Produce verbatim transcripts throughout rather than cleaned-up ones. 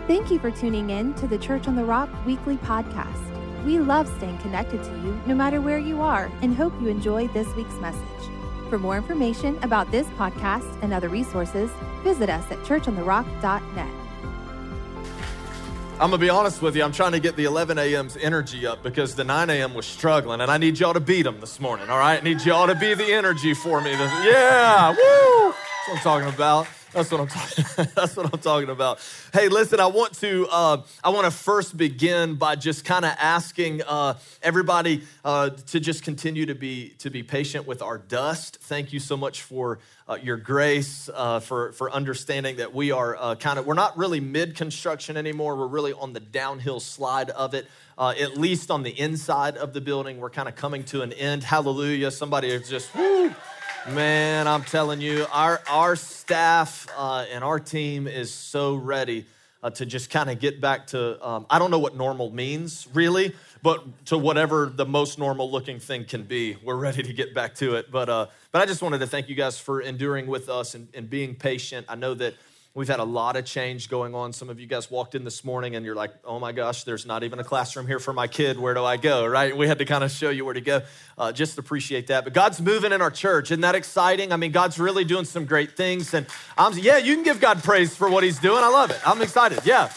Thank you for tuning in to the Church on the Rock weekly podcast. We love staying connected to you no matter where you are and hope you enjoyed this week's message. For more information about this podcast and other resources, visit us at church on the rock dot net. I'm gonna be honest with you, I'm trying to get the eleven a.m.'s energy up because the nine a.m. was struggling, and I need y'all to beat them this morning, all right? I need y'all to be the energy for me. This, yeah, woo! That's what I'm talking about. That's what I'm talking. That's what I'm talking about. Hey, listen, I want to. Uh, I want to first begin by just kind of asking uh, everybody uh, to just continue to be to be patient with our dust. Thank you so much for uh, your grace, uh, for for understanding that we are uh, kind of. We're not really mid construction anymore. We're really on the downhill slide of it. Uh, at least on the inside of the building, we're kind of coming to an end. Hallelujah! Somebody is just woo. Man, I'm telling you, our our staff uh, and our team is so ready uh, to just kind of get back to, um, I don't know what normal means, really, but to whatever the most normal looking thing can be. We're ready to get back to it. But uh, but I just wanted to thank you guys for enduring with us and, and being patient. I know that we've had a lot of change going on. Some of you guys walked in this morning and you're like, oh my gosh, there's not even a classroom here for my kid. Where do I go, right? We had to kind of show you where to go. Uh, just appreciate that. But God's moving in our church. Isn't that exciting? I mean, God's really doing some great things. And I'm, yeah, you can give God praise for what he's doing. I love it. I'm excited. Yeah.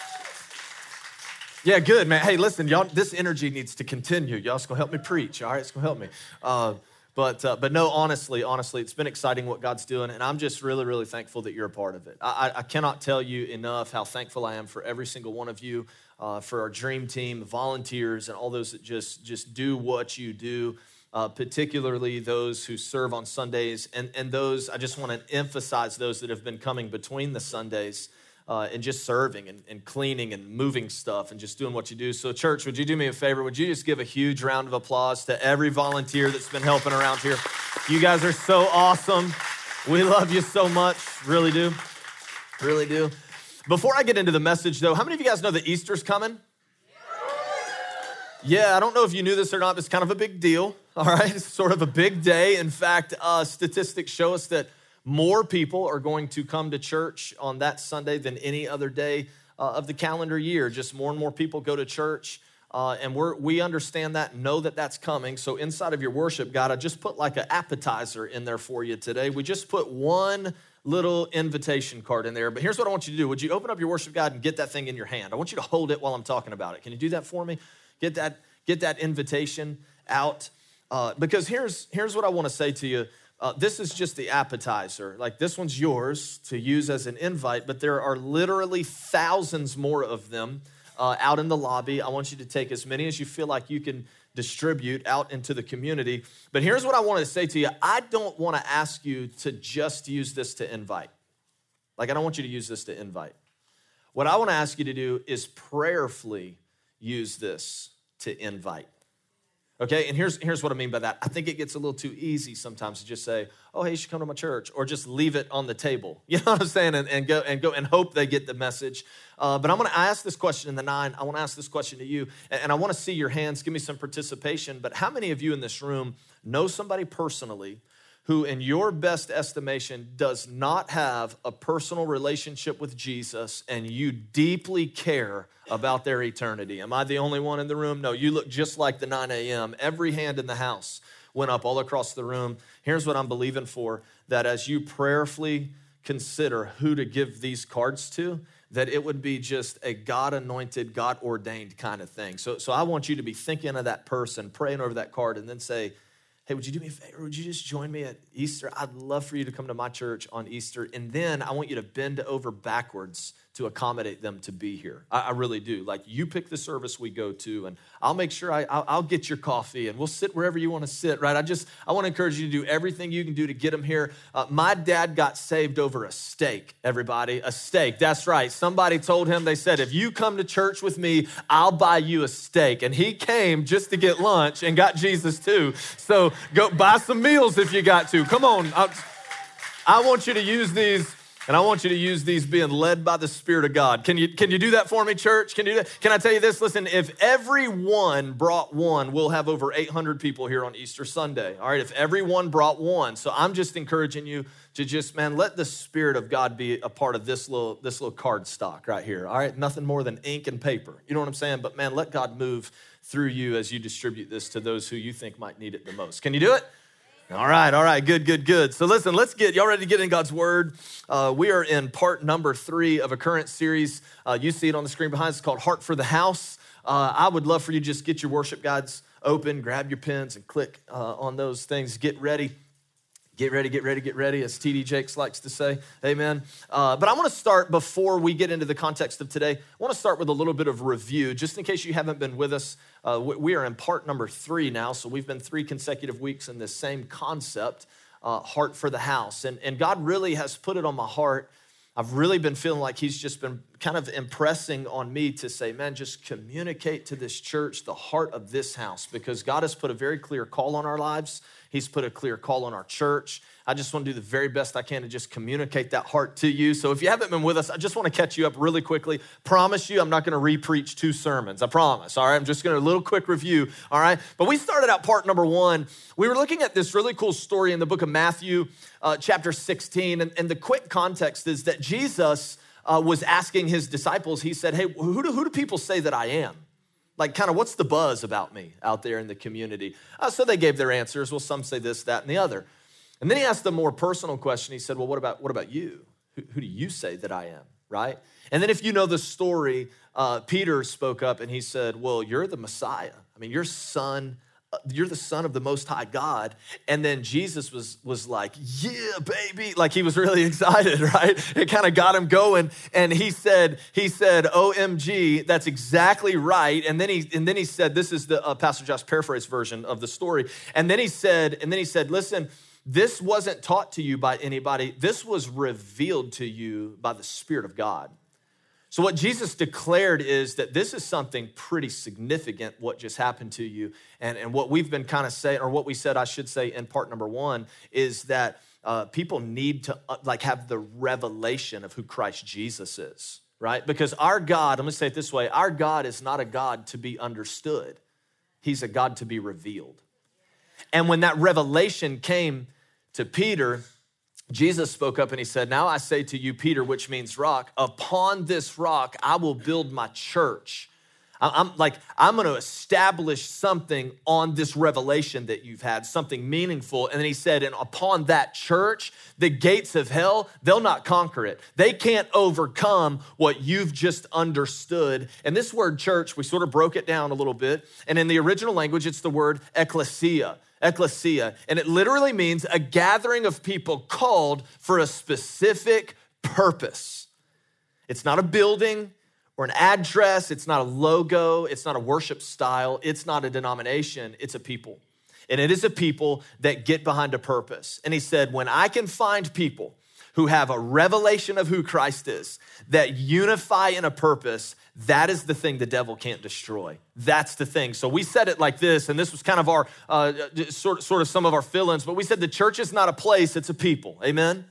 Yeah, good, man. Hey, listen, y'all, this energy needs to continue. Y'all, it's going to help me preach. All right, it's going to help me. Uh, But uh, but no, honestly, honestly, it's been exciting what God's doing, and I'm just really, really thankful that you're a part of it. I, I cannot tell you enough how thankful I am for every single one of you, uh, for our dream team, the volunteers, and all those that just, just do what you do, uh, particularly those who serve on Sundays, and, and those, I just want to emphasize those that have been coming between the Sundays, Uh, and just serving and, and cleaning and moving stuff and just doing what you do. So church, would you do me a favor? Would you just give a huge round of applause to every volunteer that's been helping around here? You guys are so awesome. We love you so much. Really do. Really do. Before I get into the message though, how many of you guys know that Easter's coming? Yeah, I don't know if you knew this or not, but it's kind of a big deal. All right, it's sort of a big day. In fact, uh, statistics show us that more people are going to come to church on that Sunday than any other day uh, of the calendar year. Just more and more people go to church, uh, and we're, we understand that, know that that's coming. So inside of your worship guide, I just put like an appetizer in there for you today. We just put one little invitation card in there. But here's what I want you to do. Would you open up your worship guide and get that thing in your hand? I want you to hold it while I'm talking about it. Can you do that for me? Get that, get that invitation out. Uh, because here's, here's what I want to say to you. Uh, this is just the appetizer. Like this one's yours to use as an invite, but there are literally thousands more of them uh, out in the lobby. I want you to take as many as you feel like you can distribute out into the community. But here's what I want to say to you. I don't want to ask you to just use this to invite. Like I don't want you to use this to invite. What I want to ask you to do is prayerfully use this to invite. Okay, and here's, here's what I mean by that. I think it gets a little too easy sometimes to just say, oh, hey, you should come to my church, or just leave it on the table. You know what I'm saying? And, and go and go and hope they get the message. Uh, but I'm going to ask this question in the nine. I want to ask this question to you, and, and I want to see your hands. Give me some participation. But how many of you in this room know somebody personally who, in your best estimation, does not have a personal relationship with Jesus, and you deeply care about their eternity? Am I the only one in the room? No, you look just like the nine a.m. Every hand in the house went up all across the room. Here's what I'm believing for, that as you prayerfully consider who to give these cards to, that it would be just a God-anointed, God-ordained kind of thing. So, so I want you to be thinking of that person, praying over that card, and then say, hey, would you do me a favor? Would you just join me at Easter? I'd love for you to come to my church on Easter. And then I want you to bend over backwards to accommodate them to be here. I, I really do. Like, you pick the service we go to, and I'll make sure I, I'll, I'll get your coffee, and we'll sit wherever you want to sit, right? I just, I want to encourage you to do everything you can do to get them here. Uh, my dad got saved over a steak, everybody. A steak, that's right. Somebody told him, they said, if you come to church with me, I'll buy you a steak. And he came just to get lunch and got Jesus too. So go buy some meals if you got to. Come on. I, I want you to use these And I want you to use these being led by the Spirit of God. Can you, can you do that for me, church? Can you do that? Can I tell you this? Listen, if everyone brought one, we'll have over eight hundred people here on Easter Sunday. All right, if everyone brought one. So I'm just encouraging you to just, man, let the Spirit of God be a part of this little, this little card stock right here. All right, nothing more than ink and paper. You know what I'm saying? But man, let God move through you as you distribute this to those who you think might need it the most. Can you do it? All right, all right, good, good, good. So listen, let's get, y'all ready to get in God's word? Uh, we are in part number three of a current series. Uh, you see it on the screen behind us. It's called Heart for the House. Uh, I would love for you to just get your worship guides open, grab your pens and click uh, on those things. Get ready. Get ready, get ready, get ready, as T D Jakes likes to say, amen. Uh, but I want to start, before we get into the context of today, I want to start with a little bit of review, just in case you haven't been with us. Uh, we are in part number three now, so we've been three consecutive weeks in this same concept, uh, Heart for the House. And, and God really has put it on my heart. I've really been feeling like he's just been kind of impressing on me to say, man, just communicate to this church the heart of this house, because God has put a very clear call on our lives. He's put a clear call on our church. I just want to do the very best I can to just communicate that heart to you. So if you haven't been with us, I just want to catch you up really quickly. Promise you, I'm not going to re-preach two sermons. I promise, all right? I'm just going to do a little quick review, all right? But we started out part number one. We were looking at this really cool story in the book of Matthew, uh, chapter sixteen. And, and the quick context is that Jesus uh, was asking his disciples, he said, hey, who do, who do people say that I am? Like, kind of, what's the buzz about me out there in the community? Uh, so they gave their answers. Well, some say this, that, and the other. And then he asked a more personal question. He said, well, what about what about you? Who, who do you say that I am, right? And then if you know the story, uh, Peter spoke up and he said, well, you're the Messiah. I mean, you're son, uh, you're the son of the Most High God. And then Jesus was, was like, yeah, baby. Like, he was really excited, right? It kind of got him going. And he said, he said, O M G, that's exactly right. And then he, and then he said, this is the uh, Pastor Josh paraphrase version of the story. And then he said, and then he said, listen, this wasn't taught to you by anybody. This was revealed to you by the Spirit of God. So what Jesus declared is that this is something pretty significant, what just happened to you. And, and what we've been kind of saying, or what we said, I should say, in part number one, is that uh, people need to uh, like have the revelation of who Christ Jesus is, right? Because our God, I'm gonna say it this way, our God is not a God to be understood. He's a God to be revealed. And when that revelation came to Peter, Jesus spoke up and he said, now I say to you, Peter, which means rock, upon this rock, I will build my church. I'm like, I'm going to establish something on this revelation that you've had, something meaningful. And then he said, and upon that church, the gates of hell, they'll not conquer it. They can't overcome what you've just understood. And this word church, we sort of broke it down a little bit. And in the original language, it's the word ecclesia. Ecclesia, and it literally means a gathering of people called for a specific purpose. It's not a building or an address. It's not a logo. It's not a worship style. It's not a denomination. It's a people. And it is a people that get behind a purpose. And he said, when I can find people who have a revelation of who Christ is, that unify in a purpose, that is the thing the devil can't destroy. That's the thing. So we said it like this, and this was kind of our, uh, sort, sort of some of our fill-ins, but we said the church is not a place, it's a people. Amen?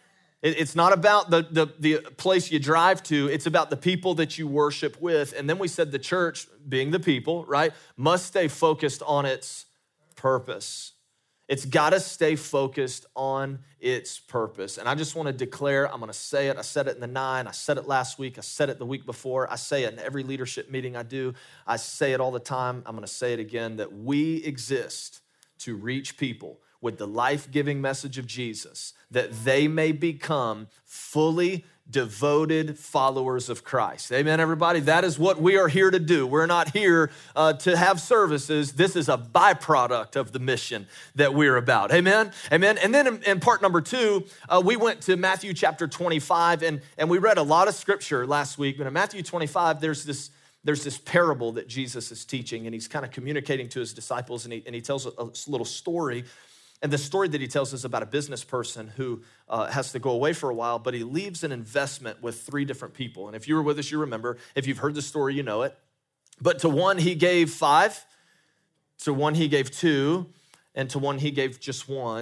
It, it's not about the, the, the place you drive to, it's about the people that you worship with. And then we said the church, being the people, right, must stay focused on its purpose. It's got to stay focused on its purpose. And I just want to declare, I'm going to say it. I said it in the nine. I said it last week. I said it the week before. I say it in every leadership meeting I do. I say it all the time. I'm going to say it again, that we exist to reach people with the life-giving message of Jesus, that they may become fully devoted followers of Christ. Amen, everybody? That is what we are here to do. We're not here uh, to have services. This is a byproduct of the mission that we're about. Amen? Amen. And then in, in part number two, uh, we went to Matthew chapter twenty-five, and, and we read a lot of scripture last week. But in Matthew twenty-five, there's this There's this parable that Jesus is teaching, and he's kind of communicating to his disciples, and he, and he tells a, a little story. And the story that he tells is about a business person who uh, has to go away for a while, but he leaves an investment with three different people. And if you were with us, you remember. If you've heard the story, you know it. But to one, he gave five. To one, he gave two. And to one, he gave just one.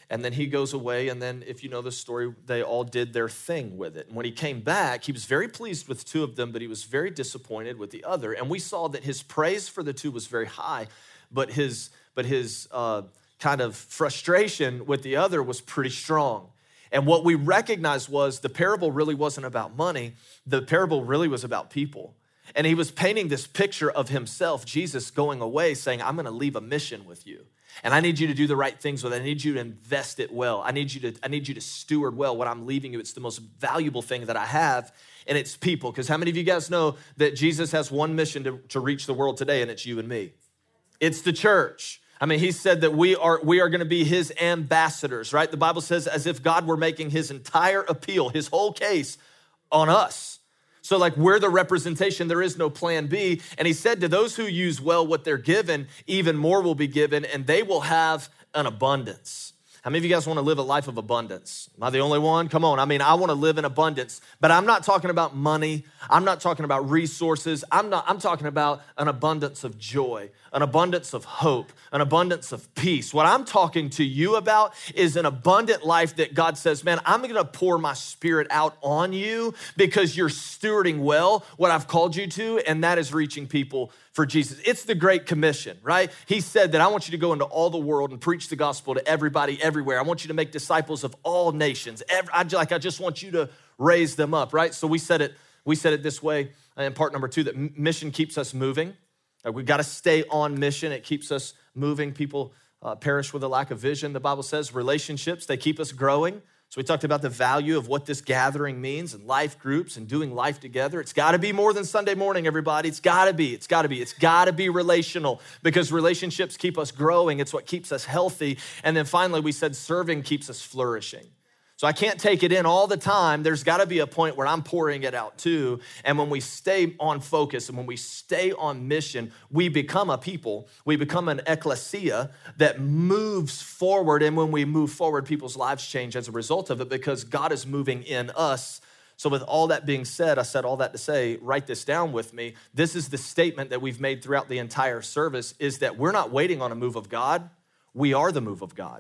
And then he goes away, and then if you know the story, they all did their thing with it. And when he came back, he was very pleased with two of them, but he was very disappointed with the other. And we saw that his praise for the two was very high, but his, but his uh, kind of frustration with the other was pretty strong. And what we recognized was the parable really wasn't about money. The parable really was about people. And he was painting this picture of himself, Jesus going away, saying, I'm gonna leave a mission with you. And I need you to do the right things with it. I need you to invest it well. I need you to, I need you to steward well what I'm leaving you. It's the most valuable thing that I have, and it's people. Because how many of you guys know that Jesus has one mission to, to reach the world today, and it's you and me? It's the church. I mean, he said that we are we are going to be his ambassadors, right? The Bible says as if God were making his entire appeal, his whole case on us. So like we're the representation, there is no plan B. And he said to those who use well what they're given, even more will be given, and they will have an abundance. How many of you guys want to live a life of abundance? Am I the only one? Come on. I mean, I want to live in abundance, but I'm not talking about money. I'm not talking about resources. I'm not, I'm talking about an abundance of joy, an abundance of hope, an abundance of peace. What I'm talking to you about is an abundant life that God says, man, I'm going to pour my spirit out on you because you're stewarding well what I've called you to, and that is reaching people for Jesus. It's the Great Commission, right? He said that I want you to go into all the world and preach the gospel to everybody, everywhere. I want you to make disciples of all nations. Every, I, like, I just want you to raise them up, right? So we said it, we said it this way in part number two, that mission keeps us moving. Like we've got to stay on mission. It keeps us moving. People uh, perish with a lack of vision. The Bible says relationships, they keep us growing. So we talked about the value of what this gathering means and life groups and doing life together. It's got to be more than Sunday morning, everybody. It's got to be. It's got to be. It's got to be relational because relationships keep us growing. It's what keeps us healthy. And then finally, we said serving keeps us flourishing. So I can't take it in all the time. There's got to be a point where I'm pouring it out too. And when we stay on focus and when we stay on mission, we become a people. We become an ecclesia that moves forward. And when we move forward, people's lives change as a result of it because God is moving in us. So with all that being said, I said all that to say, write this down with me. This is the statement that we've made throughout the entire service is that we're not waiting on a move of God. We are the move of God.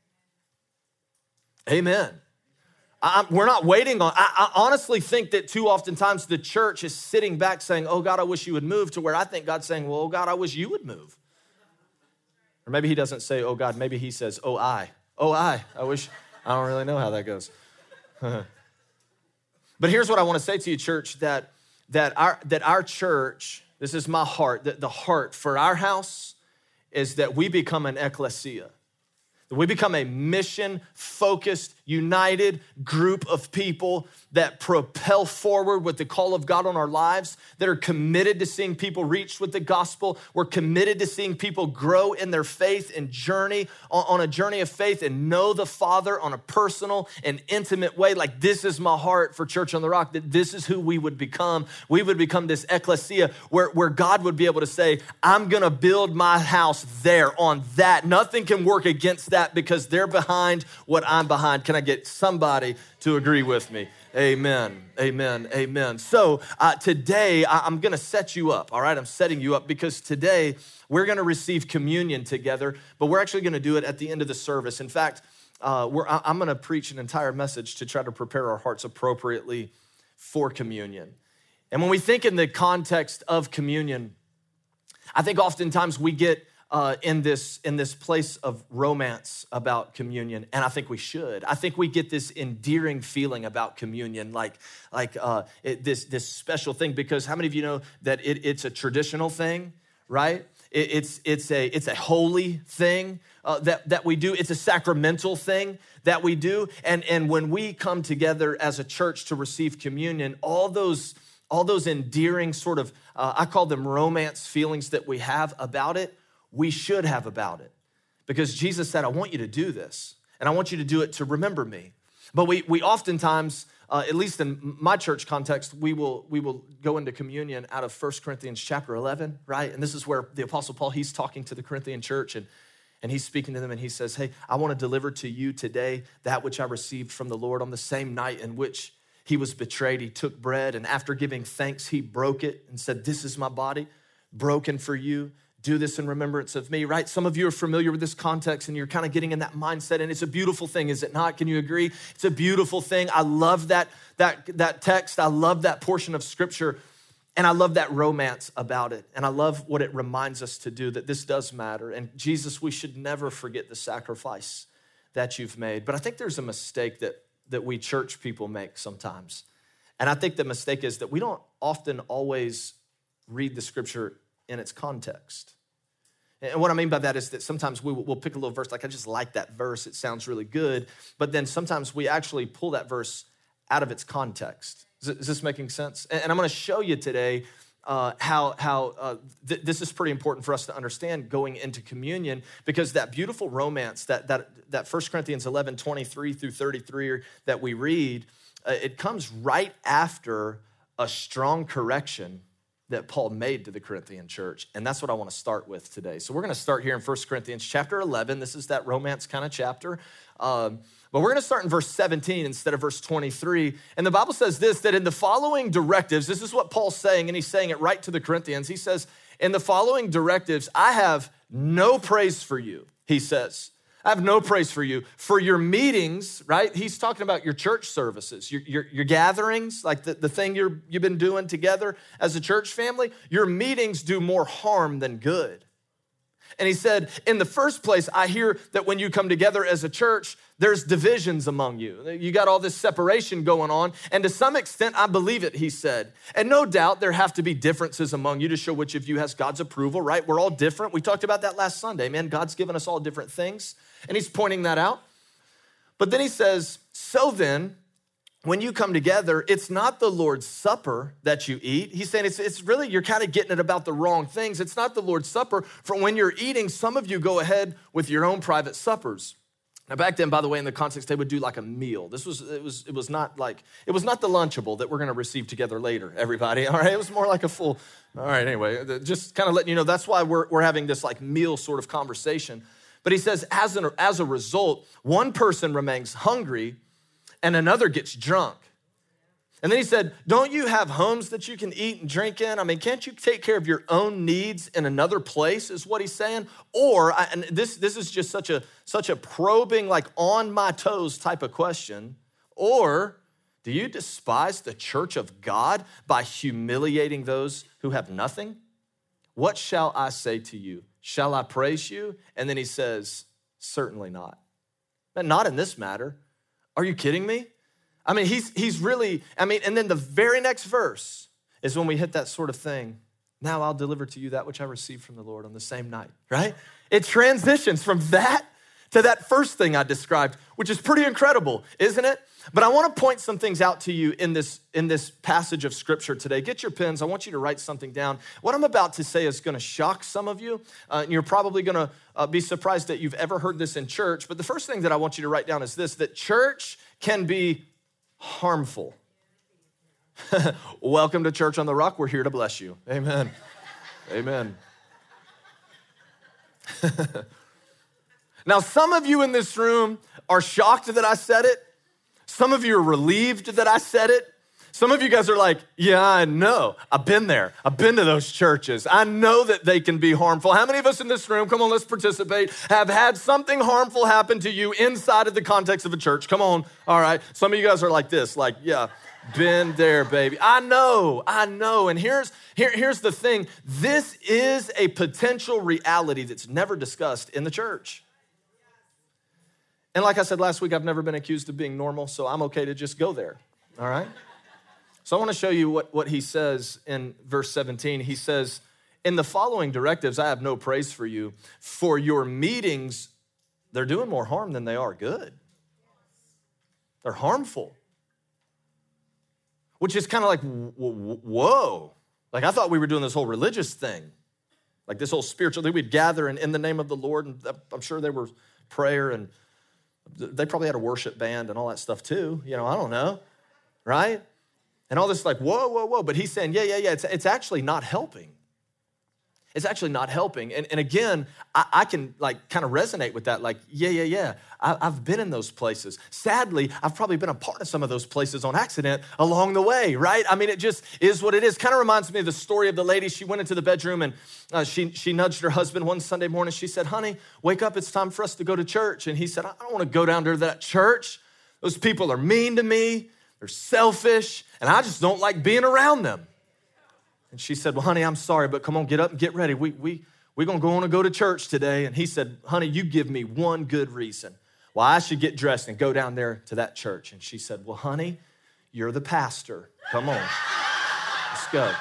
Amen. I, we're not waiting on, I, I honestly think that too oftentimes the church is sitting back saying, oh God, I wish you would move, to where I think God's saying, well, oh God, I wish you would move. Or maybe he doesn't say, oh God, maybe he says, oh I, oh I, I wish, I don't really know how that goes. But here's what I want to say to you, church, that, that, our, that our church, this is my heart, that the heart for our house is that we become an ecclesia. We become a mission-focused, united group of people that propel forward with the call of God on our lives, that are committed to seeing people reached with the gospel. We're committed to seeing people grow in their faith and journey on a journey of faith and know the Father on a personal and intimate way. Like this is my heart for Church on the Rock, that this is who we would become. We would become this ecclesia where, where God would be able to say, I'm gonna build my house there on that. Nothing can work against that because they're behind what I'm behind. Can I get somebody to agree with me? Amen, amen, amen. So uh, today I- I'm gonna set you up, all right? I'm setting you up because today we're gonna receive communion together, but we're actually gonna do it at the end of the service. In fact, uh, we're, I- I'm gonna preach an entire message to try to prepare our hearts appropriately for communion. And when we think in the context of communion, I think oftentimes we get Uh, in this in this place of romance about communion, and I think we should. I think we get this endearing feeling about communion, like like uh, it, this this special thing. Because how many of you know that it, it's a traditional thing, right? It, it's it's a it's a holy thing uh, that that we do. It's a sacramental thing that we do. And and when we come together as a church to receive communion, all those all those endearing sort of uh, I call them romance feelings that we have about it, we should have about it. Because Jesus said, I want you to do this, and I want you to do it to remember me. But we we oftentimes, uh, at least in my church context, we will we will go into communion out of First Corinthians chapter eleven, right? And this is where the Apostle Paul, he's talking to the Corinthian church, and, and he's speaking to them, and he says, hey, I want to deliver to you today that which I received from the Lord. On the same night in which he was betrayed, he took bread, and after giving thanks, he broke it and said, this is my body, broken for you. do this in remembrance of me, right? Some of you are familiar with this context and you're kind of getting in that mindset, and it's a beautiful thing, is it not? Can you agree? It's a beautiful thing. I love that, that, that text. I love that portion of scripture, and I love that romance about it. And I love what it reminds us to do, that this does matter. And Jesus, we should never forget the sacrifice that you've made. But I think there's a mistake that, that we church people make sometimes. And I think the mistake is that we don't often always read the scripture in its context. And what I mean by that is that sometimes we, we'll pick a little verse, like I just like that verse, it sounds really good, but then sometimes we actually pull that verse out of its context. Is, is this making sense? And, and I'm gonna show you today uh, how, how uh, th- this is pretty important for us to understand going into communion, because that beautiful romance, that, that, that First Corinthians eleven, twenty-three through thirty-three that we read, uh, it comes right after a strong correction that Paul made to the Corinthian church. And that's what I want to start with today. So we're going to start here in First Corinthians chapter eleven. This is that romance kind of chapter. Um, but we're going to start in verse seventeen instead of verse twenty-three. And the Bible says this, that in the following directives, this is what Paul's saying, and he's saying it right to the Corinthians. He says, in the following directives, I have no praise for you, he says. I have no praise for you. For your meetings, right? He's talking about your church services, your, your, your gatherings, like the, the thing you're, you've been doing together as a church family. Your meetings do more harm than good. And he said, in the first place, I hear that when you come together as a church, there's divisions among you. You got all this separation going on. And to some extent, I believe it, he said. And no doubt there have to be differences among you to show which of you has God's approval, right? We're all different. We talked about that last Sunday, man. God's given us all different things. And he's pointing that out. But then he says, so then, when you come together, it's not the Lord's Supper that you eat. He's saying it's, it's really, you're kind of getting it about the wrong things. It's not the Lord's Supper. For when you're eating, some of you go ahead with your own private suppers. Now back then, by the way, in the context, they would do like a meal. This was, it was, it was not like, it was not the Lunchable that we're going to receive together later, everybody. All right, it was more like a full, all right, anyway, just kind of letting you know, that's why we're, we're having this like meal sort of conversation. But he says, as, an, as a result, one person remains hungry and another gets drunk. And then he said, don't you have homes that you can eat and drink in? I mean, can't you take care of your own needs in another place, is what he's saying? Or, and this, this is just such a, such a probing, like on my toes type of question. Or do you despise the church of God by humiliating those who have nothing? What shall I say to you? Shall I praise you? And then he says, certainly not. But not in this matter. Are you kidding me? I mean, he's he's really, I mean, and then the very next verse is when we hit that sort of thing. Now I'll deliver to you that which I received from the Lord on the same night, right? It transitions from that to that first thing I described, which is pretty incredible, isn't it? But I want to point some things out to you in this, in this passage of scripture today. Get your pens. I want you to write something down. What I'm about to say is going to shock some of you. Uh, and you're probably going to uh, be surprised that you've ever heard this in church. But the first thing that I want you to write down is this, that church can be harmful. Welcome to Church on the Rock. We're here to bless you. Amen. Amen. Now, some of you in this room are shocked that I said it. Some of you are relieved that I said it. Some of you guys are like, yeah, I know. I've been there. I've been to those churches. I know that they can be harmful. How many of us in this room, come on, let's participate, have had something harmful happen to you inside of the context of a church? Come on. All right. Some of you guys are like this, like, yeah, been there, baby. I know. I know. And here's, here, here's the thing. This is a potential reality that's never discussed in the church. And like I said last week, I've never been accused of being normal, so I'm okay to just go there, all right? So I want to show you what, what he says in verse seventeen. He says, in the following directives, I have no praise for you. For your meetings, they're doing more harm than they are good. They're harmful. Which is kind of like, whoa. Like I thought we were doing this whole religious thing. Like this whole spiritual thing. We'd gather and in the name of the Lord, and I'm sure there were prayer and they probably had a worship band and all that stuff too. You know, I don't know, right? And all this like, whoa, whoa, whoa. But he's saying, yeah, yeah, yeah, it's, it's actually not helping. It's actually not helping. And, and again, I, I can like kind of resonate with that. Like, yeah, yeah, yeah. I, I've been in those places. Sadly, I've probably been a part of some of those places on accident along the way, right? I mean, it just is what it is. Kind of reminds me of the story of the lady. She went into the bedroom and uh, she, she nudged her husband one Sunday morning. She said, honey, wake up. It's time for us to go to church. And he said, I don't want to go down to that church. Those people are mean to me. They're selfish. And I just don't like being around them. And she said, well, honey, I'm sorry, but come on, get up and get ready. We, we, we're going to go on and go to church today. And he said, honey, you give me one good reason why I should get dressed and go down there to that church. And she said, well, honey, you're the pastor. Come on, let's go.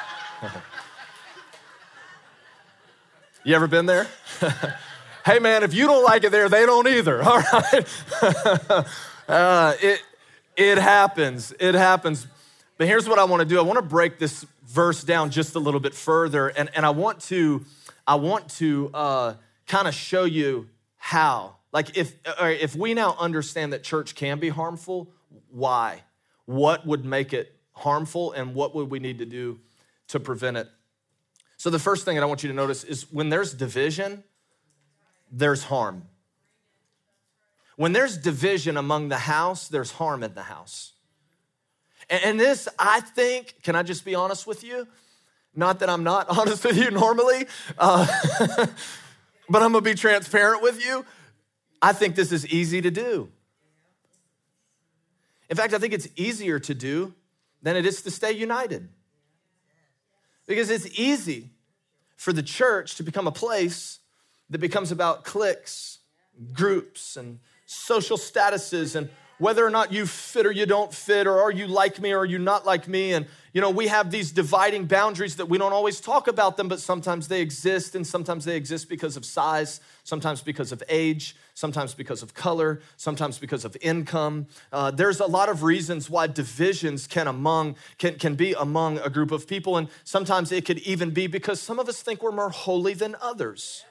You ever been there? Hey, man, if you don't like it there, they don't either, all right? uh, it, it happens, it happens. But here's what I want to do. I want to break this verse down just a little bit further, and, and I want to, I want to uh, kind of show you how. Like if, if we now understand that church can be harmful, why? What would make it harmful, and what would we need to do to prevent it? So the first thing that I want you to notice is when there's division, there's harm. When there's division among the house, there's harm in the house. And this, I think, can I just be honest with you? Not that I'm not honest with you normally, uh, but I'm gonna be transparent with you. I think this is easy to do. In fact, I think it's easier to do than it is to stay united. Because it's easy for the church to become a place that becomes about cliques, groups, and social statuses, and whether or not you fit or you don't fit, or are you like me or are you not like me? And, you know, we have these dividing boundaries that we don't always talk about them, but sometimes they exist, and sometimes they exist because of size, sometimes because of age, sometimes because of color, sometimes because of income. Uh, there's a lot of reasons why divisions can among can, can be among a group of people, and sometimes it could even be because some of us think we're more holy than others.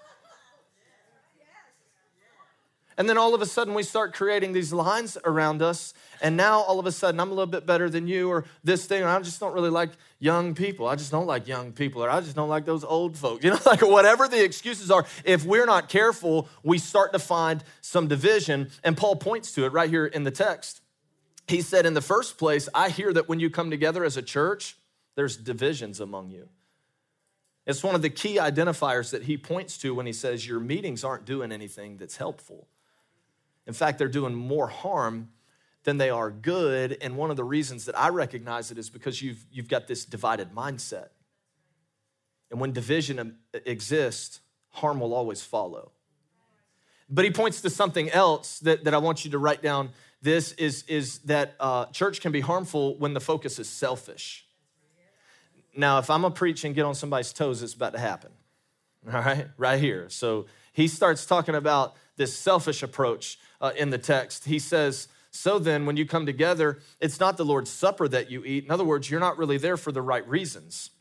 And then all of a sudden we start creating these lines around us. And now all of a sudden I'm a little bit better than you, or this thing, or I just don't really like young people. I just don't like young people, or I just don't like those old folks. You know, like whatever the excuses are, if we're not careful, we start to find some division. And Paul points to it right here in the text. He said, in the first place, I hear that when you come together as a church, there's divisions among you. It's one of the key identifiers that he points to when he says your meetings aren't doing anything that's helpful. In fact, they're doing more harm than they are good. And one of the reasons that I recognize it is because you've, you've got this divided mindset. And when division exists, harm will always follow. But he points to something else that, that I want you to write down. This is, is that uh, church can be harmful when the focus is selfish. Now, if I'm going to preach and get on somebody's toes, it's about to happen. All right, right here. So he starts talking about this selfish approach uh, in the text. He says, so then when you come together, it's not the Lord's Supper that you eat. In other words, you're not really there for the right reasons.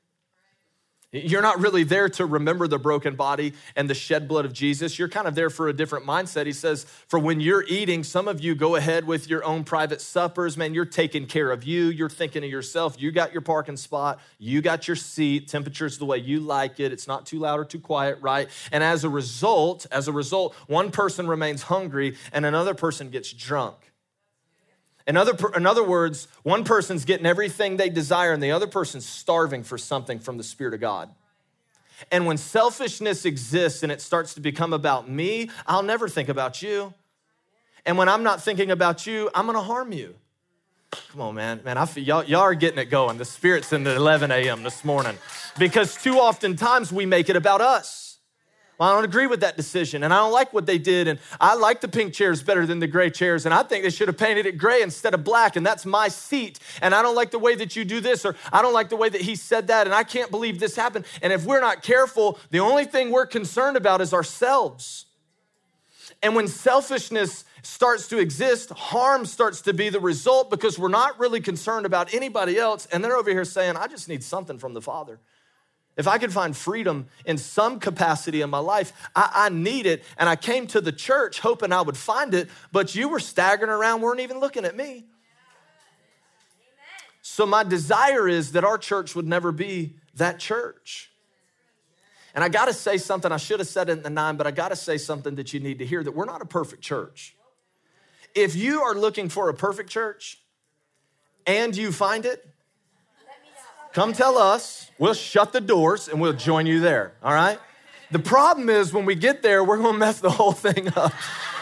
You're not really there to remember the broken body and the shed blood of Jesus. You're kind of there for a different mindset. He says, for when you're eating, some of you go ahead with your own private suppers. Man, you're taking care of you. You're thinking of yourself. You got your parking spot. You got your seat. Temperature's the way you like it. It's not too loud or too quiet, right? And as a result, as a result, one person remains hungry and another person gets drunk. In other, in other words, one person's getting everything they desire and the other person's starving for something from the Spirit of God. And when selfishness exists and it starts to become about me, I'll never think about you. And when I'm not thinking about you, I'm gonna harm you. Come on, man. Man, I feel, y'all, y'all are getting it going. The Spirit's in the eleven a.m. this morning. Because too often times we make it about us. Well, I don't agree with that decision, and I don't like what they did, and I like the pink chairs better than the gray chairs, and I think they should have painted it gray instead of black, and that's my seat, and I don't like the way that you do this, or I don't like the way that he said that, and I can't believe this happened. And if we're not careful, the only thing we're concerned about is ourselves. And when selfishness starts to exist, harm starts to be the result because we're not really concerned about anybody else, and they're over here saying, I just need something from the Father. If I could find freedom in some capacity in my life, I, I need it. And I came to the church hoping I would find it, but you were staggering around, weren't even looking at me. So my desire is that our church would never be that church. And I gotta say something, I should have said it in the nine, but I gotta say something that you need to hear, that we're not a perfect church. If you are looking for a perfect church and you find it, come tell us, we'll shut the doors and we'll join you there, all right? The problem is when we get there, we're gonna mess the whole thing up.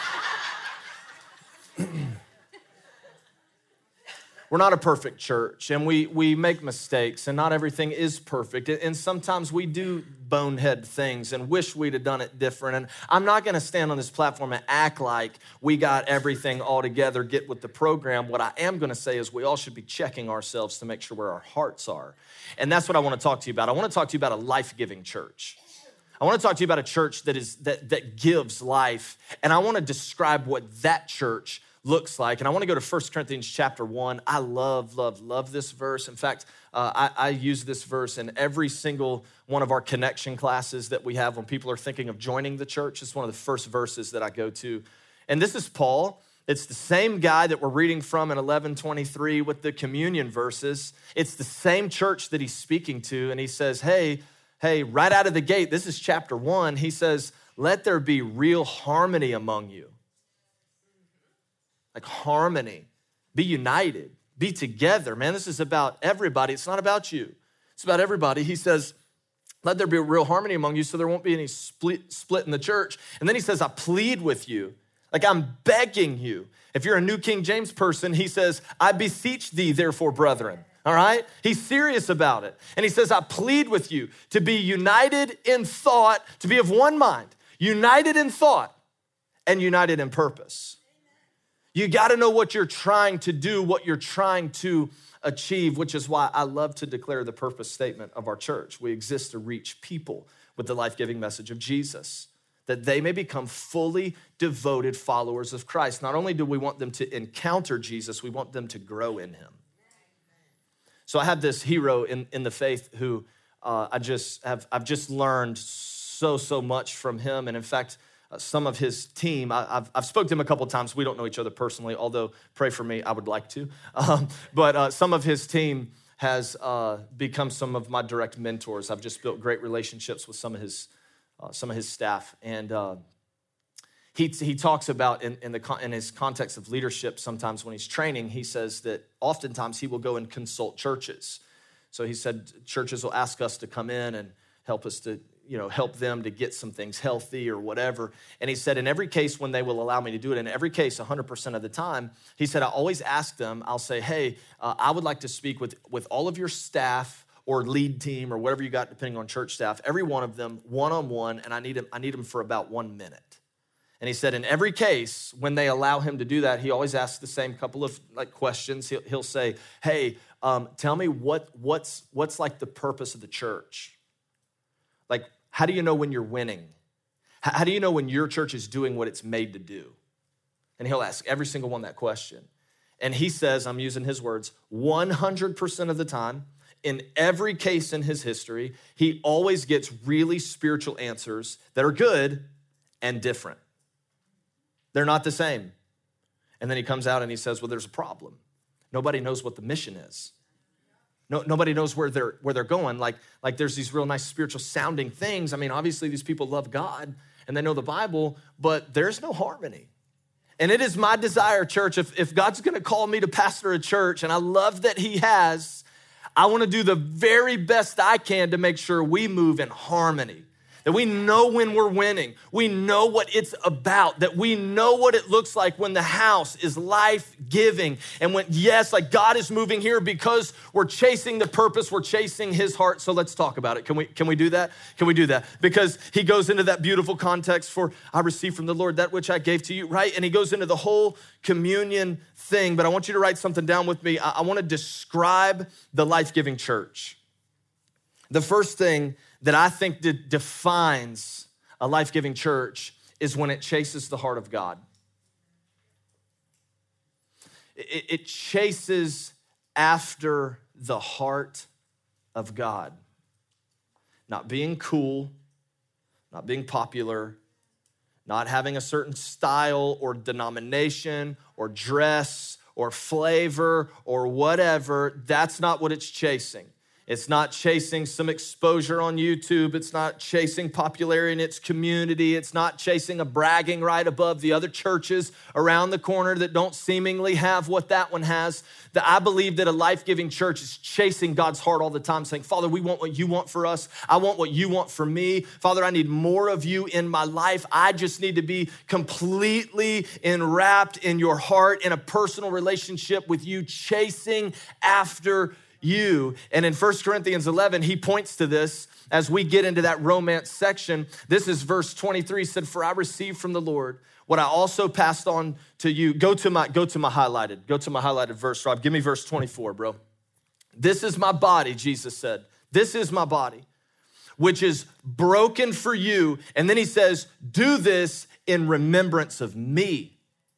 We're not a perfect church, and we we make mistakes, and not everything is perfect. And sometimes we do bonehead things and wish we'd have done it different. And I'm not gonna stand on this platform and act like we got everything all together, get with the program. What I am gonna say is we all should be checking ourselves to make sure where our hearts are. And that's what I wanna talk to you about. I wanna talk to you about a life-giving church. I wanna talk to you about a church that is that, that gives life, and I wanna describe what that church looks like. And I want to go to First Corinthians chapter one. I love, love, love this verse. In fact, uh, I, I use this verse in every single one of our connection classes that we have when people are thinking of joining the church. It's one of the first verses that I go to. And this is Paul. It's the same guy that we're reading from in eleven twenty-three with the communion verses. It's the same church that he's speaking to. And he says, hey, hey, right out of the gate, this is chapter one. He says, let there be real harmony among you. Like harmony, be united, be together. Man, this is about everybody. It's not about you. It's about everybody. He says, let there be a real harmony among you so there won't be any split, split in the church. And then he says, I plead with you. Like I'm begging you. If you're a New King James person, he says, I beseech thee, therefore, brethren. All right? He's serious about it. And he says, I plead with you to be united in thought, to be of one mind, united in thought and united in purpose. You got to know what you're trying to do, what you're trying to achieve, which is why I love to declare the purpose statement of our church. We exist to reach people with the life-giving message of Jesus, that they may become fully devoted followers of Christ. Not only do we want them to encounter Jesus, we want them to grow in him. So I have this hero in, in the faith who uh, I just have, I've just learned so, so much from him. And in fact, Uh, some of his team, I, I've, I've spoken to him a couple of times. We don't know each other personally, although pray for me, I would like to. Um, but uh, some of his team has uh, become some of my direct mentors. I've just built great relationships with some of his uh, some of his staff. And uh, he, he talks about in, in, the, in his context of leadership, sometimes when he's training, he says that oftentimes he will go and consult churches. So he said churches will ask us to come in and help us to you know, help them to get some things healthy or whatever. And he said, in every case when they will allow me to do it, in every case, one hundred percent of the time, he said, I always ask them, I'll say, hey, uh, I would like to speak with, with all of your staff or lead team or whatever you got, depending on church staff, every one of them, one-on-one, and I need them, I need them for about one minute. And he said, in every case, when they allow him to do that, he always asks the same couple of like questions. He'll, he'll say, hey, um, tell me what what's what's like the purpose of the church? Like, how do you know when you're winning? How do you know when your church is doing what it's made to do? And he'll ask every single one that question. And he says, I'm using his words, one hundred percent of the time, in every case in his history, he always gets really spiritual answers that are good and different. They're not the same. And then he comes out and he says, well, there's a problem. Nobody knows what the mission is. No, nobody knows where they're where they're going. Like, like there's these real nice spiritual sounding things. I mean, obviously these people love God and they know the Bible, but there's no harmony. And it is my desire, church, if, if God's gonna call me to pastor a church, and I love that he has, I wanna do the very best I can to make sure we move in harmony. That we know when we're winning. We know what it's about. That we know what it looks like when the house is life-giving. And when, yes, like God is moving here because we're chasing the purpose. We're chasing his heart. So let's talk about it. Can we, can we do that? Can we do that? Because he goes into that beautiful context for, I received from the Lord that which I gave to you, right? And he goes into the whole communion thing. But I want you to write something down with me. I, I want to describe the life-giving church. The first thing that I think that defines a life-giving church is when it chases the heart of God. It, it chases after the heart of God. Not being cool, not being popular, not having a certain style or denomination or dress or flavor or whatever. That's not what it's chasing. It's not chasing some exposure on YouTube. It's not chasing popularity in its community. It's not chasing a bragging right above the other churches around the corner that don't seemingly have what that one has. That I believe that a life-giving church is chasing God's heart all the time, saying, Father, we want what you want for us. I want what you want for me. Father, I need more of you in my life. I just need to be completely enwrapped in your heart, in a personal relationship with you, chasing after you. And in First Corinthians eleven, he points to this as we get into that romance section. This is verse twenty-three. He said, for I received from the Lord what I also passed on to you. Go to my, go to my highlighted, go to my highlighted verse, Rob. Give me verse twenty-four, bro. This is my body, Jesus said. This is my body, which is broken for you. And then he says, do this in remembrance of me.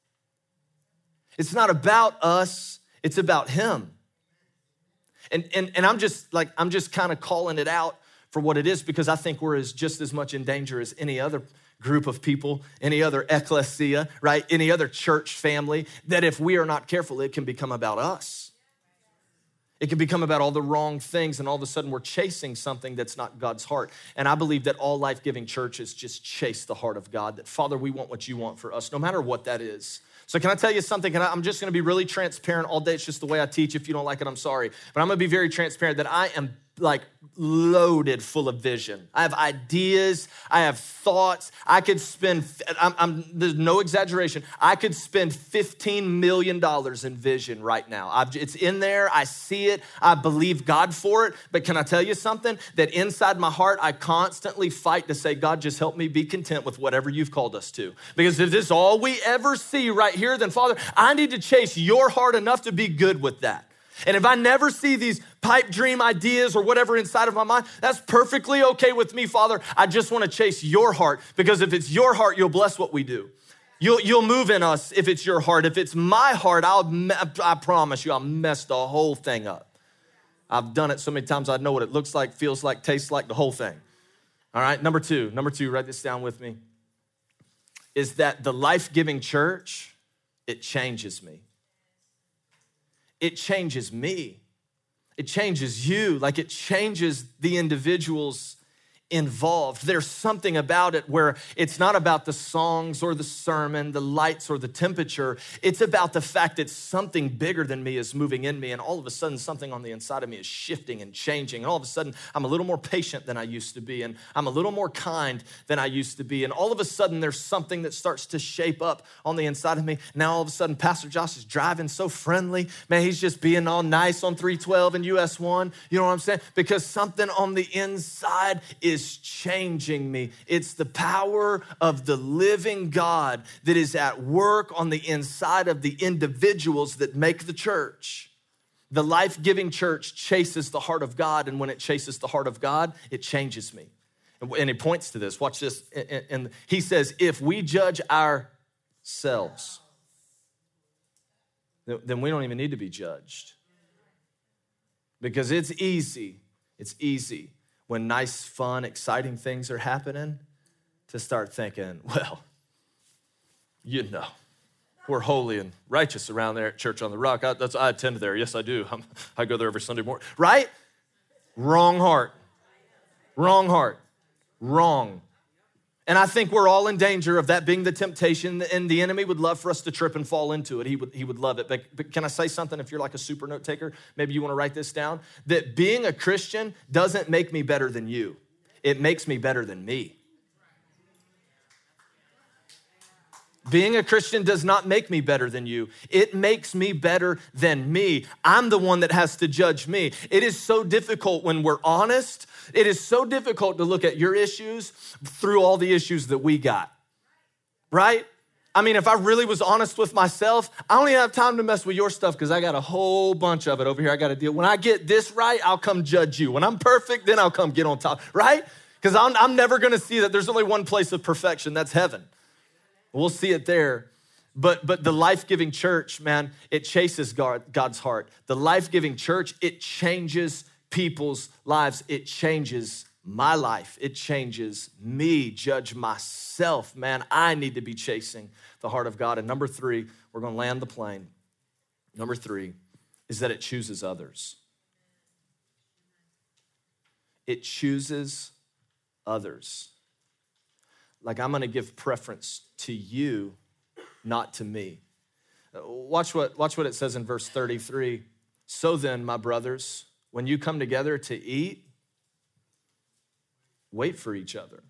It's not about us, it's about him. And, and, and I'm just like, I'm just kind of calling it out for what it is, because I think we're as just as much in danger as any other group of people, any other ecclesia, right? Any other church family, that if we are not careful, it can become about us. It can become about all the wrong things, and all of a sudden we're chasing something that's not God's heart. And I believe that all life-giving churches just chase the heart of God, that Father, we want what you want for us, no matter what that is. So can I tell you something? Can I, I'm just gonna be really transparent all day. It's just the way I teach. If you don't like it, I'm sorry. But I'm gonna be very transparent that I am like loaded full of vision. I have ideas, I have thoughts. I could spend, I'm, I'm, there's no exaggeration, I could spend fifteen million dollars in vision right now. I've, it's in there, I see it, I believe God for it. But can I tell you something? That inside my heart, I constantly fight to say, God, just help me be content with whatever you've called us to. Because if this is all we ever see right here, then Father, I need to chase your heart enough to be good with that. And if I never see these pipe dream ideas or whatever inside of my mind, that's perfectly okay with me, Father. I just want to chase your heart, because if it's your heart, you'll bless what we do. You'll, you'll move in us if it's your heart. If it's my heart, I'll, I promise you, I'll mess the whole thing up. I've done it so many times, I know what it looks like, feels like, tastes like, the whole thing. All right, number two, number two, write this down with me, is that the life-giving church, it changes me. It changes me. It changes you, like it changes the individuals involved. There's something about it where it's not about the songs or the sermon, the lights or the temperature. It's about the fact that something bigger than me is moving in me, and all of a sudden something on the inside of me is shifting and changing. And all of a sudden I'm a little more patient than I used to be, and I'm a little more kind than I used to be. And all of a sudden there's something that starts to shape up on the inside of me. Now all of a sudden Pastor Josh is driving so friendly. Man, he's just being all nice on three twelve and U S one. You know what I'm saying? Because something on the inside is changing me. It's the power of the living God that is at work on the inside of the individuals that make the church. The life-giving church chases the heart of God, and when it chases the heart of God, it changes me. And he points to this. Watch this. And he says, if we judge ourselves, then we don't even need to be judged. Because it's easy. It's easy when nice, fun, exciting things are happening to start thinking, well, you know, we're holy and righteous around there at Church on the Rock. I, that's, I attend there. Yes, I do. I'm, I go there every Sunday morning. Right? Wrong heart. Wrong heart. Wrong. And I think we're all in danger of that being the temptation, and the enemy would love for us to trip and fall into it. He would, he would love it. But, but can I say something? If you're like a super note taker, maybe you want to write this down, that being a Christian doesn't make me better than you. It makes me better than me. Being a Christian does not make me better than you. It makes me better than me. I'm the one that has to judge me. It is so difficult when we're honest. It is so difficult to look at your issues through all the issues that we got, right? I mean, if I really was honest with myself, I don't even have time to mess with your stuff because I got a whole bunch of it over here I got to deal. When I get this right, I'll come judge you. When I'm perfect, then I'll come get on top, right? Because I'm, I'm never going to see that. There's only one place of perfection. That's heaven. We'll see it there. But but the life-giving church, man, it chases God, God's heart. The life-giving church, it changes people's lives. It changes my life. It changes me. Judge myself, man. I need to be chasing the heart of God. And number three, we're going to land the plane. Number three is that it chooses others. it chooses others. Like, I'm gonna give preference to you, not to me. Watch what, watch what it says in verse thirty-three. So then, my brothers, when you come together to eat, wait for each other.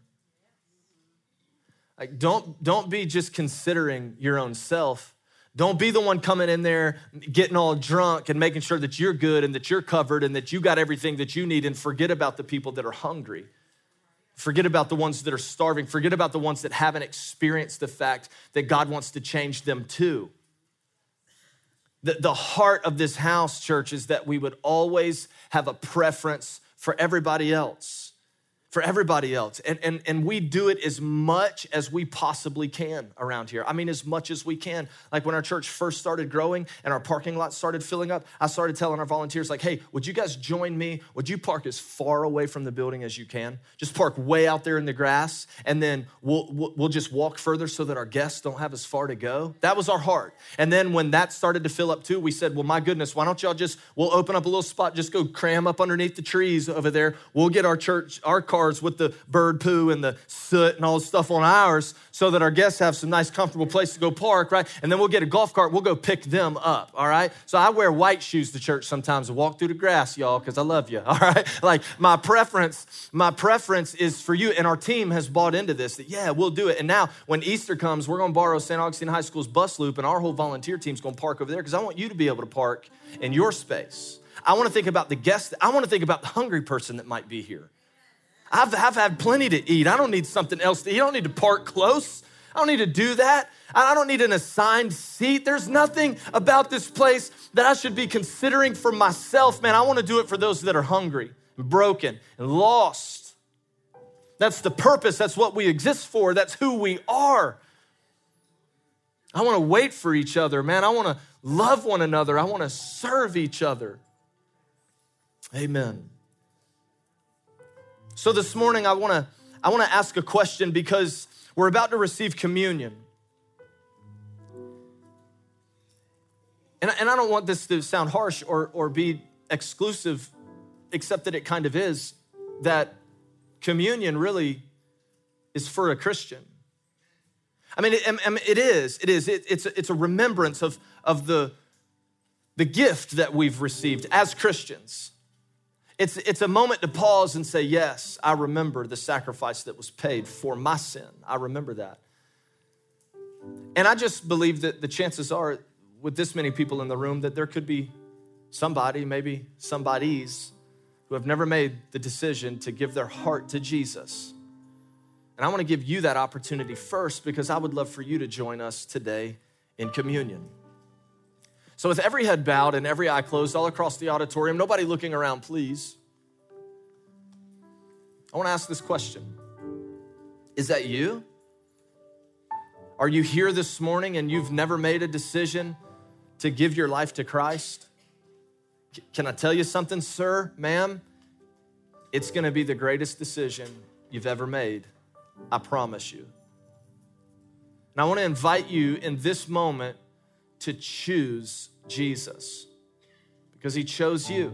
Like, don't, don't be just considering your own self. Don't be the one coming in there, getting all drunk and making sure that you're good and that you're covered and that you got everything that you need, and forget about the people that are hungry. Forget about the ones that are starving. Forget about the ones that haven't experienced the fact that God wants to change them too. The, the heart of this house, church, is that we would always have a preference for everybody else. For everybody else. And, and, and we do it as much as we possibly can around here. I mean, as much as we can. Like when our church first started growing and our parking lot started filling up, I started telling our volunteers, like, hey, would you guys join me? Would you park as far away from the building as you can? Just park way out there in the grass, and then we'll, we'll, we'll just walk further so that our guests don't have as far to go. That was our heart. And then when that started to fill up too, we said, well, my goodness, why don't y'all just, we'll open up a little spot, just go cram up underneath the trees over there. We'll get our church, our car with the bird poo and the soot and all the stuff on ours so that our guests have some nice, comfortable place to go park, right? And then we'll get a golf cart. We'll go pick them up, all right? So I wear white shoes to church sometimes to walk through the grass, y'all, because I love you, all right? Like my preference, my preference is for you. And our team has bought into this, that, yeah, we'll do it. And now when Easter comes, we're going to borrow Saint Augustine High School's bus loop, and our whole volunteer team's going to park over there because I want you to be able to park in your space. I want to think about the guests. I want to think about the hungry person that might be here. I've, I've had plenty to eat. I don't need something else to eat. I don't need to park close. I don't need to do that. I don't need an assigned seat. There's nothing about this place that I should be considering for myself. Man, I want to do it for those that are hungry and broken and lost. That's the purpose. That's what we exist for. That's who we are. I want to wait for each other, man. I want to love one another. I want to serve each other. Amen. So this morning, I want to I want to ask a question because we're about to receive communion. And, and I don't want this to sound harsh or, or be exclusive, except that it kind of is, that communion really is for a Christian. I mean, it, it is, it is. It, it's, a, it's a remembrance of, of the, the gift that we've received as Christians. It's, it's a moment to pause and say, yes, I remember the sacrifice that was paid for my sin. I remember that. And I just believe that the chances are, with this many people in the room, that there could be somebody, maybe somebodies, who have never made the decision to give their heart to Jesus. And I want to give you that opportunity first because I would love for you to join us today in communion. So with every head bowed and every eye closed all across the auditorium, nobody looking around, please. I want to ask this question. Is that you? Are you here this morning and you've never made a decision to give your life to Christ? Can I tell you something, sir, ma'am? It's going to be the greatest decision you've ever made. I promise you. And I want to invite you in this moment to choose Jesus because he chose you.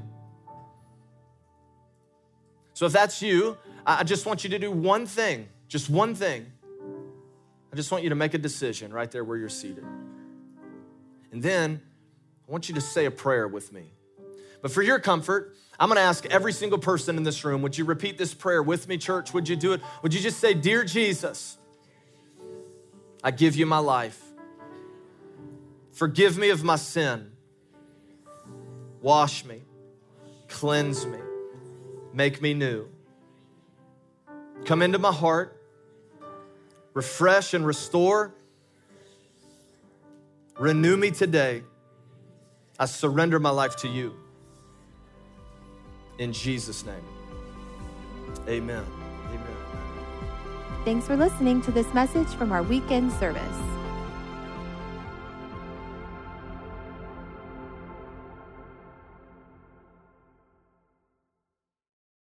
So if that's you, I just want you to do one thing, just one thing. I just want you to make a decision right there where you're seated. And then I want you to say a prayer with me. But for your comfort, I'm going to ask every single person in this room, would you repeat this prayer with me, church? Would you do it? Would you just say, Dear Jesus, I give you my life. Forgive me of my sin. Wash me. Cleanse me. Make me new. Come into my heart. Refresh and restore. Renew me today. I surrender my life to you. In Jesus' name. Amen. Amen. Thanks for listening to this message from our weekend service.